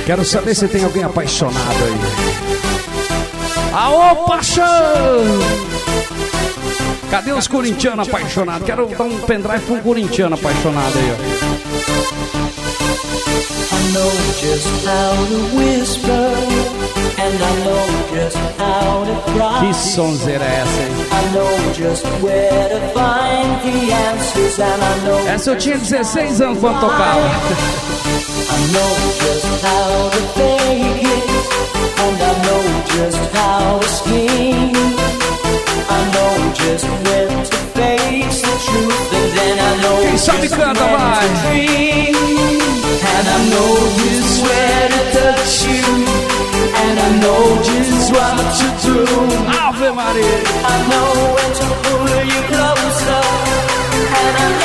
Quero saber se tem alguém apaixonado aí. Aô, paixão! Cadê os corintianos apaixonados? Quero dar um pendrive pra um corintiano apaixonado aí, ó. I know just how to whisper, and I know just how to cry. Que sonzeira é essa, hein? I know just where to find the answers, and I know. Essa eu tinha 16 anos quando tocava. I know just how to fake it, and I know just how to scheme. I know just when to face the truth, and then I know. Quem sabe canta, vai. And I know just where to touch you, and I know just what to do. Ave Maria. I know when to pull you closer, and I